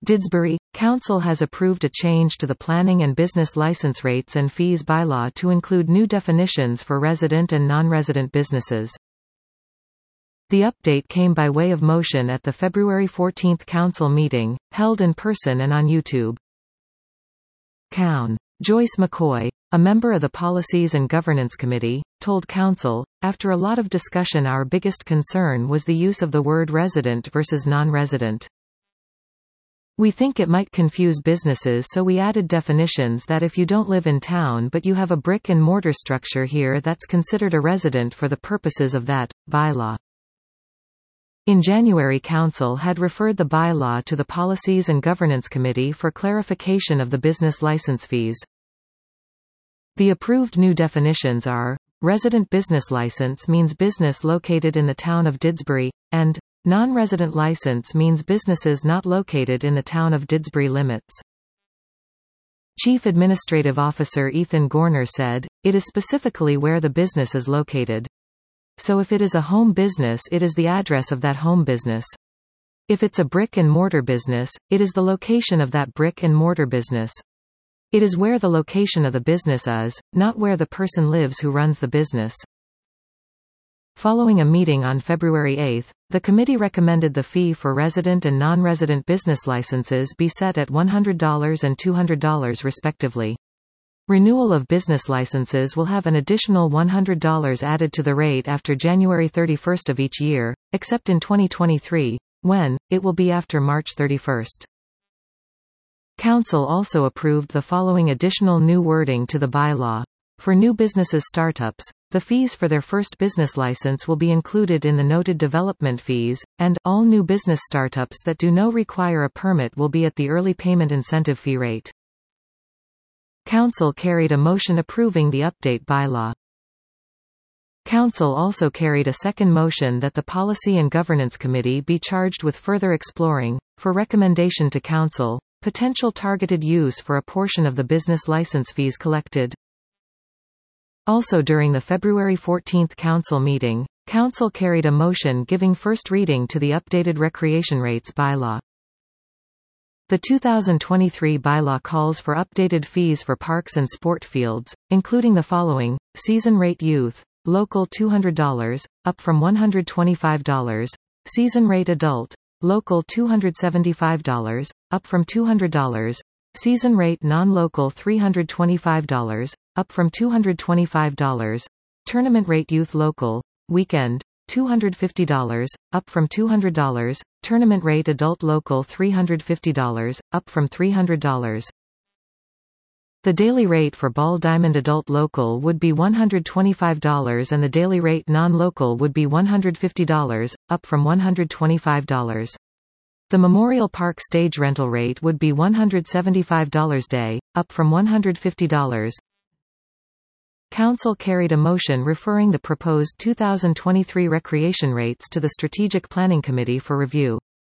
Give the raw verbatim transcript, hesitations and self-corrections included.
Didsbury, Council has approved a change to the planning and business license rates and fees bylaw to include new definitions for resident and non-resident businesses. The update came by way of motion at the February fourteenth Council meeting, held in person and on YouTube. Coun. Joyce McCoy, a member of the Policies and Governance Committee, told Council, "After a lot of discussion, our biggest concern was the use of the word resident versus non-resident. We think it might confuse businesses, so we added definitions that if you don't live in town but you have a brick-and-mortar structure here, that's considered a resident for the purposes of that bylaw." In January, Council had referred the bylaw to the Policies and Governance Committee for clarification of the business license fees. The approved new definitions are: resident business license means business located in the town of Didsbury, and non-resident license means businesses not located in the town of Didsbury limits. Chief Administrative Officer Ethan Gorner said, "It is specifically where the business is located. So if it is a home business, it is the address of that home business. If it's a brick-and-mortar business, it is the location of that brick-and-mortar business. It is where the location of the business is, not where the person lives who runs the business." Following a meeting on February eighth, the committee recommended the fee for resident and non-resident business licenses be set at one hundred dollars and two hundred dollars respectively. Renewal of business licenses will have an additional one hundred dollars added to the rate after January thirty-first of each year, except in twenty twenty-three, when it will be after March thirty-first. Council also approved the following additional new wording to the bylaw. For new businesses startups, the fees for their first business license will be included in the noted development fees, and all new business startups that do not require a permit will be at the early payment incentive fee rate. Council carried a motion approving the update bylaw. Council also carried a second motion that the Policy and Governance Committee be charged with further exploring, for recommendation to Council, potential targeted use for a portion of the business license fees collected. Also during the February fourteenth Council meeting, Council carried a motion giving first reading to the updated recreation rates bylaw. The two thousand twenty-three bylaw calls for updated fees for parks and sport fields, including the following: season rate youth, local two hundred dollars, up from one hundred twenty-five dollars; season rate adult, local two hundred seventy-five dollars, up from two hundred dollars; season rate non-local three hundred twenty-five dollars, up from two hundred twenty-five dollars; tournament rate youth local, weekend, two hundred fifty dollars, up from two hundred dollars; tournament rate adult local three hundred fifty dollars, up from three hundred dollars. The daily rate for Ball Diamond adult local would be one hundred twenty-five dollars and the daily rate non-local would be one hundred fifty dollars, up from one hundred twenty-five dollars. The Memorial Park stage rental rate would be one hundred seventy-five dollars day, up from one hundred fifty dollars. Council carried a motion referring the proposed two thousand twenty-three recreation rates to the Strategic Planning Committee for review.